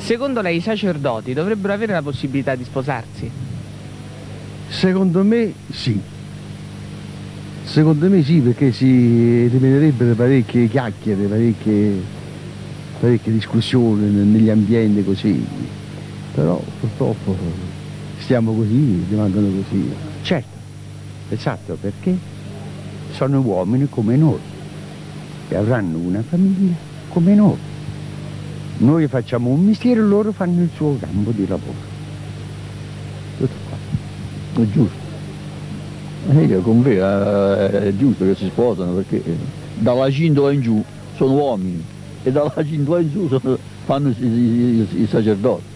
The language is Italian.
Secondo lei i sacerdoti dovrebbero avere la possibilità di sposarsi? Secondo me sì. Secondo me sì, perché si eliminerebbero parecchie chiacchiere, parecchie discussioni negli ambienti così. Però purtroppo stiamo così, rimangono così. Certo, esatto, perché sono uomini come noi, che avranno una famiglia come noi. Noi facciamo un mestiere e loro fanno il suo campo di lavoro. Tutto qua. È giusto. Io con me è giusto che si sposano, perché dalla cintola in giù sono uomini e dalla cintola in giù fanno i sacerdoti.